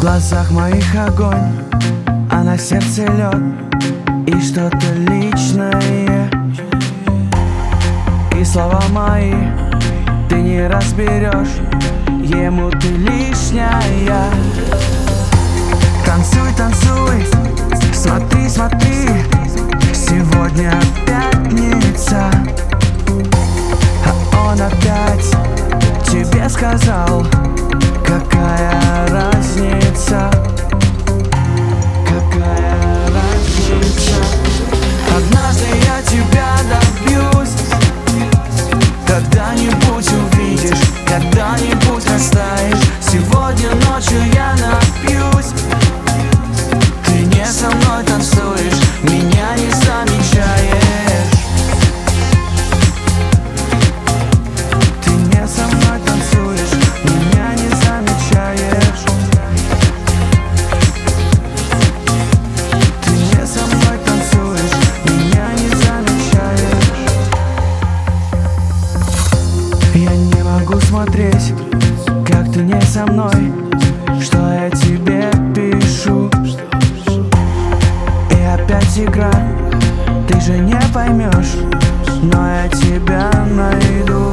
глазах моих огонь, а на сердце лед и что-то личное. И слова мои ты не разберешь, ему ты лишняя. Танцуй, танцуй, смотри, смотри, сегодня пятница, а он опять тебе сказал, какая разница, какая разница. Однажды я тебя добьюсь, когда-нибудь увидишь, когда-нибудь растаешь. Сегодня ночью я напьюсь, ты не со мной танцуешь, меня не замечаешь. Ты не со мной танцуешь, меня не замечаешь. Ты не со мной танцуешь, меня не замечаешь. Я не могу смотреть, как ты не со мной, что я тебе пишу. И опять игра, ты же не поймешь, но я тебя найду.